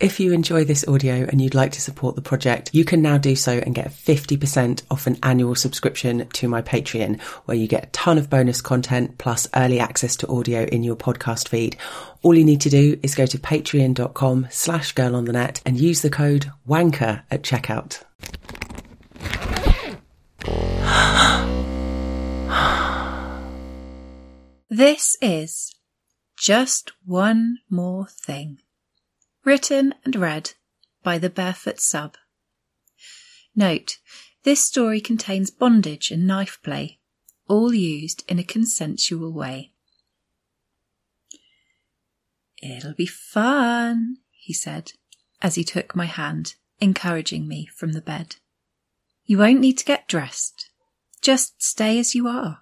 If you enjoy this audio and you'd like to support the project, you can now do so and get 50% off an annual subscription to my Patreon, where you get a ton of bonus content plus early access to audio in your podcast feed. All you need to do is go to patreon.com/girlonthenet and use the code WANKER at checkout. This is Just One More Thing, written and read by the Barefoot Sub. Note, this story contains bondage and knife play, all used in a consensual way. "It'll be fun," he said, as he took my hand, encouraging me from the bed. "You won't need to get dressed. Just stay as you are."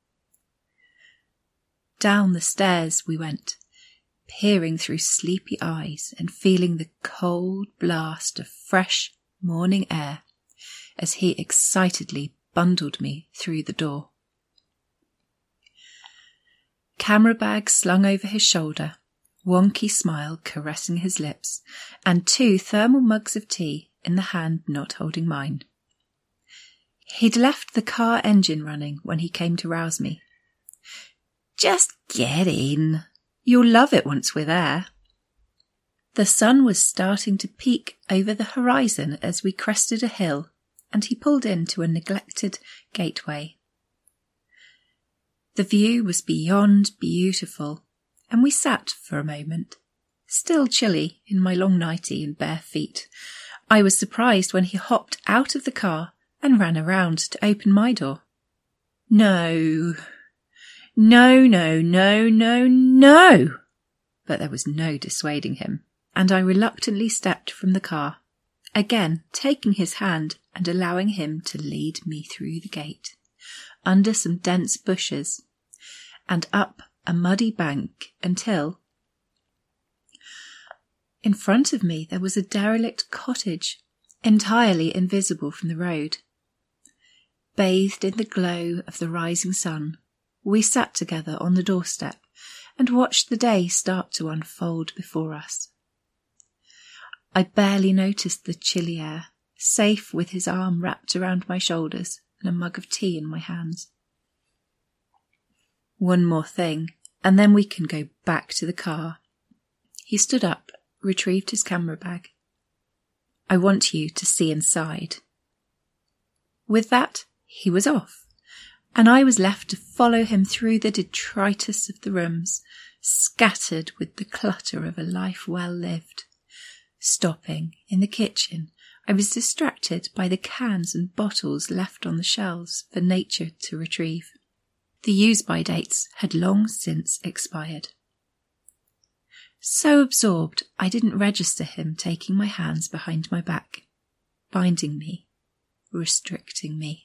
Down the stairs we went, peering through sleepy eyes and feeling the cold blast of fresh morning air as he excitedly bundled me through the door. Camera bag slung over his shoulder, wonky smile caressing his lips, and 2 thermal mugs of tea in the hand not holding mine. He'd left the car engine running when he came to rouse me. "Just get in. You'll love it once we're there." The sun was starting to peek over the horizon as we crested a hill, and he pulled into a neglected gateway. The view was beyond beautiful, and we sat for a moment, still chilly in my long nightie and bare feet. I was surprised when he hopped out of the car and ran around to open my door. No. But there was no dissuading him, and I reluctantly stepped from the car, again taking his hand and allowing him to lead me through the gate, under some dense bushes, and up a muddy bank until, in front of me there was a derelict cottage, entirely invisible from the road. Bathed in the glow of the rising sun, we sat together on the doorstep and watched the day start to unfold before us. I barely noticed the chilly air, safe with his arm wrapped around my shoulders and a mug of tea in my hands. "One more thing, and then we can go back to the car." He stood up, retrieved his camera bag. "I want you to see inside." With that, he was off, and I was left to follow him through the detritus of the rooms, scattered with the clutter of a life well lived. Stopping in the kitchen, I was distracted by the cans and bottles left on the shelves for nature to retrieve. The use-by dates had long since expired. So absorbed, I didn't register him taking my hands behind my back, binding me, restricting me.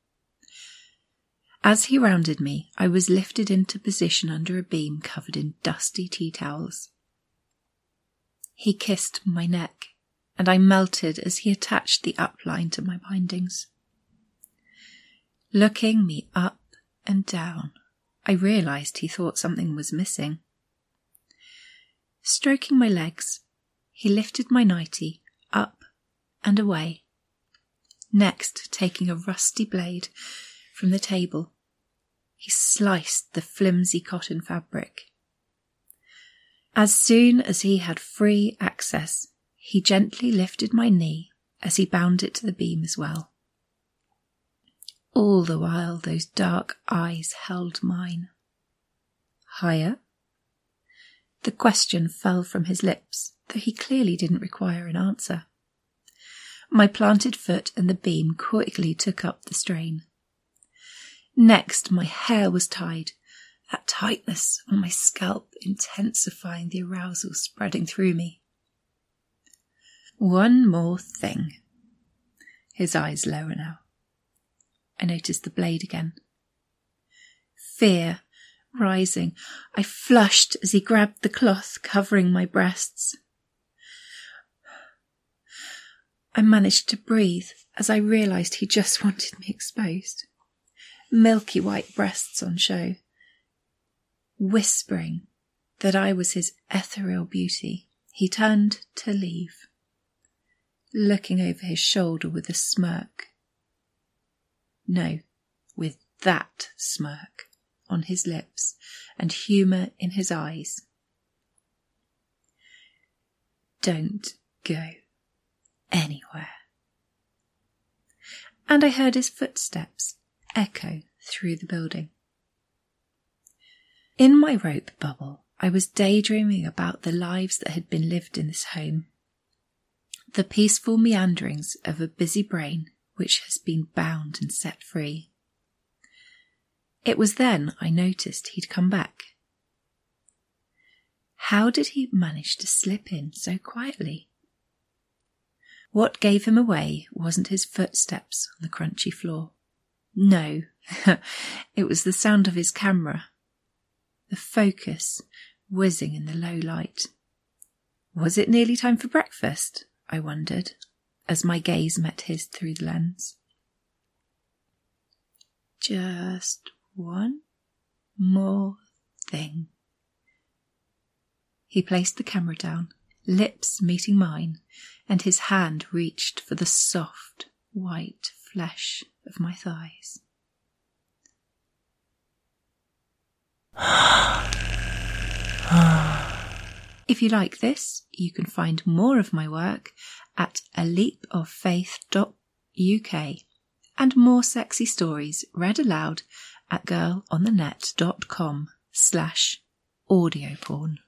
As he rounded me, I was lifted into position under a beam covered in dusty tea towels. He kissed my neck, and I melted as he attached the upline to my bindings. Looking me up and down, I realised he thought something was missing. Stroking my legs, he lifted my nightie up and away, next taking a rusty blade from the table. He sliced the flimsy cotton fabric. As soon as he had free access, he gently lifted my knee as he bound it to the beam as well. All the while those dark eyes held mine. "Higher?" The question fell from his lips, though he clearly didn't require an answer. My planted foot and the beam quickly took up the strain. Next, my hair was tied, that tightness on my scalp intensifying the arousal spreading through me. "One more thing." His eyes lower now. I noticed the blade again. Fear rising, I flushed as he grabbed the cloth covering my breasts. I managed to breathe as I realised he just wanted me exposed. Milky white breasts on show, whispering that I was his ethereal beauty. He turned to leave, looking over his shoulder with a smirk. No, with that smirk on his lips and humour in his eyes. Don't go anywhere. And I heard his footsteps echo through the building. In my rope bubble, I was daydreaming about the lives that had been lived in this home, the peaceful meanderings of a busy brain which has been bound and set free. It was then I noticed he'd come back. How did he manage to slip in so quietly? What gave him away wasn't his footsteps on the crunchy floor. No, it was the sound of his camera, the focus whizzing in the low light. Was it nearly time for breakfast? I wondered, as my gaze met his through the lens. Just one more thing. He placed the camera down, lips meeting mine, and his hand reached for the soft, white flesh of my thighs. If you like this, you can find more of my work at aleapoffaith.uk and more sexy stories read aloud at girlonthenet.com/audioporn.